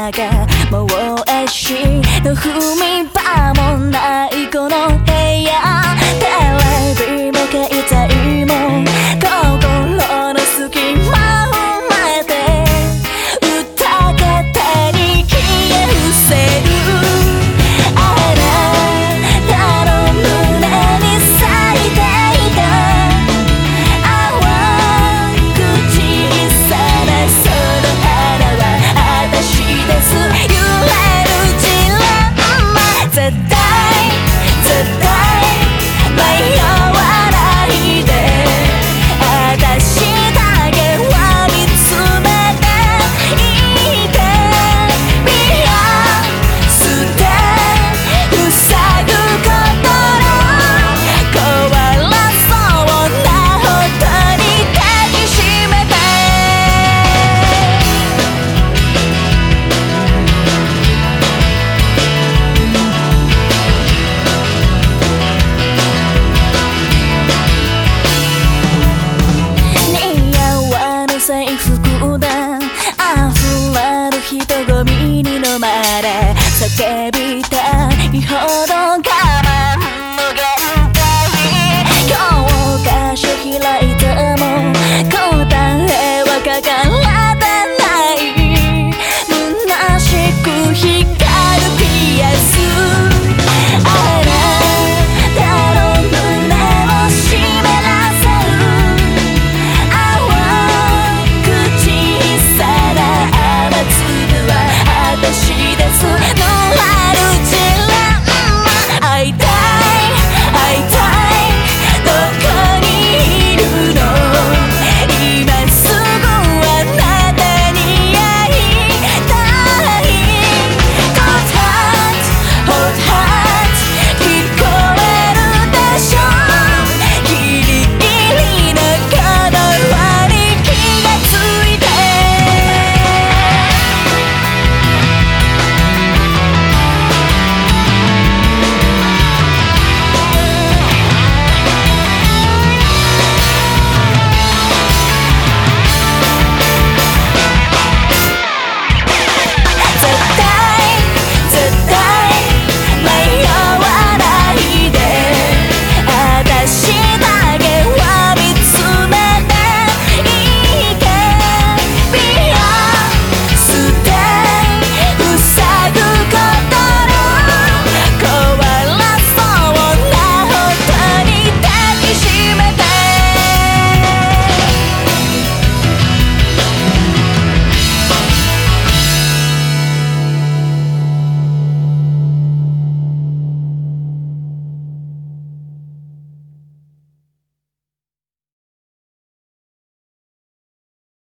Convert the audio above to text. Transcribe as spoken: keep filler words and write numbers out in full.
がもうえしの踏み場もないこの部屋テレビも携帯も心の隙間を埋めて歌が手に消え失せるあなたの胸に咲いていた淡く小さなその花は私です揺れるジレンマ絶対絶対迷わないで私だけは見つめていて見や捨て塞ぐことの壊れそうなほどに抱きしめて制服で溢れる人混みに飲まれ叫びたいほど我慢の限界教科書開いても答えは書かない